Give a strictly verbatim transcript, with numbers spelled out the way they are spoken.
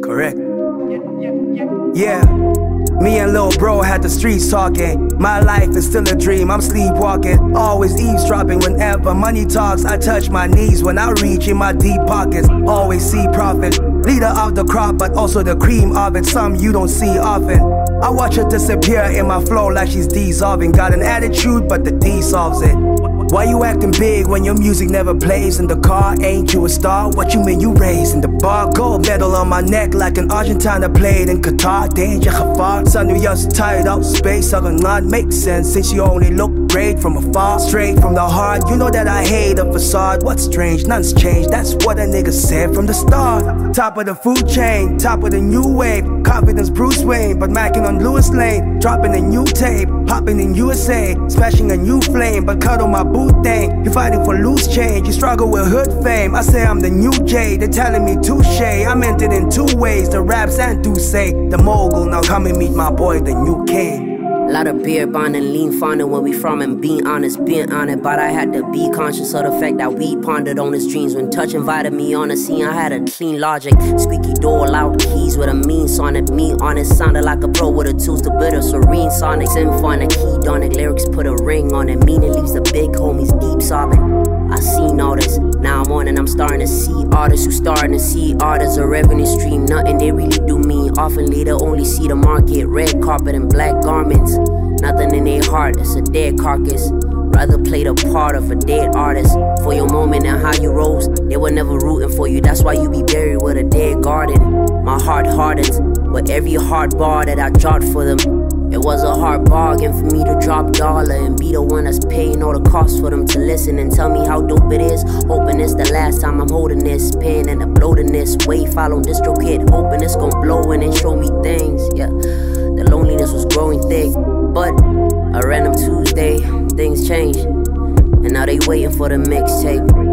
correct. Yeah, me and lil' bro had the streets talking. My life is still a dream, I'm sleepwalking. Always eavesdropping whenever money talks. I touch my knees when I reach in my deep pockets. Always see profit, leader of the crop, but also the cream of it. Some you don't see often. I watch her disappear in my flow like she's dissolving. Got an attitude, but the D solves it. Why you acting big when your music never plays in the car? Ain't you a star? What you mean you raised in the bar? Gold medal on my neck like an Argentina played in Qatar. Danger gevaar, son nu juist tired out space. I not make sense since you only look great from afar. Straight from the heart, you know that I hate a facade. What's strange? None's changed, that's what a nigga said from the start. Top of the food chain, top of the new wave. Confidence Bruce Wayne, but macking on Lewis Lane. Dropping a new tape, popping in U S A. Smashing a new flame, but cut on my boot thing. You fighting for loose change, you struggle with hood fame. I say I'm the new Jay, they're telling me touche. I meant it in two ways, the raps and do say. The mogul, now come and meet my boy, the new king. Lot of beer bond and lean fondant where we from, and being honest, being on it. But I had to be conscious of the fact that we pondered on his dreams. When Touch invited me on the scene, I had a clean logic. Squeaky door, loud keys with a mean sonnet. Me honest, sounded like a pro with the tools to bitter serene sonic. Symphonic, hedonic lyrics, put a ring on it. Meaning leaves the big homies deep sobbing. I seen all this, now I'm on and I'm starting to see artists who starting to see art as a revenue stream. Nothing they really do mean. Often later only see the market, red carpet and black garments. Nothing in their heart, it's a dead carcass. Rather play the part of a dead artist. For your moment and how you rose, they were never rooting for you. That's why you be buried with a dead garden. My heart hardens with every hard bar that I dropped for them. It was a hard bargain for me to drop dollar and be the one that's paying all the costs for them to listen and tell me how dope it is. Hoping it's the last time I'm holding this pen and uploading this. Wave follow DistroKid, hoping it's gon' blow and then show me things. Yeah, the loneliness was growing thick, but a random Tuesday, things changed, and now they waiting for the mixtape.